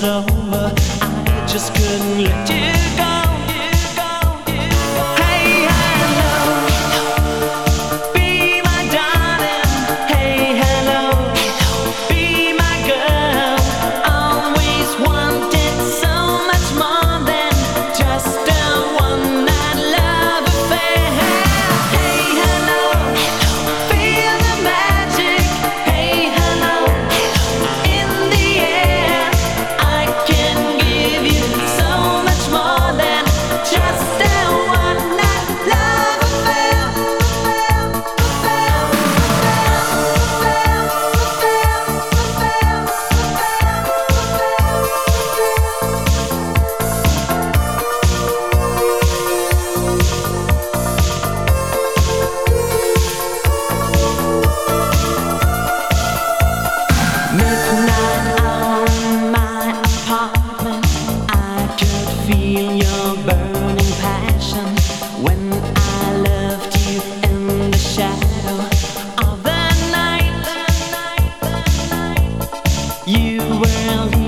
over. I just couldn't let you go. Hey, hello, be my darling. Hey, hello, be my girl. Always wanted so much more than just a one-night love affair. Hey, hello, feel the magic. Hey, hello, in the air. I can give you so much more than just a one-night love affair. Midnight on my apartment, I could feel your burning passion when I loved you in the shadow of the night. You were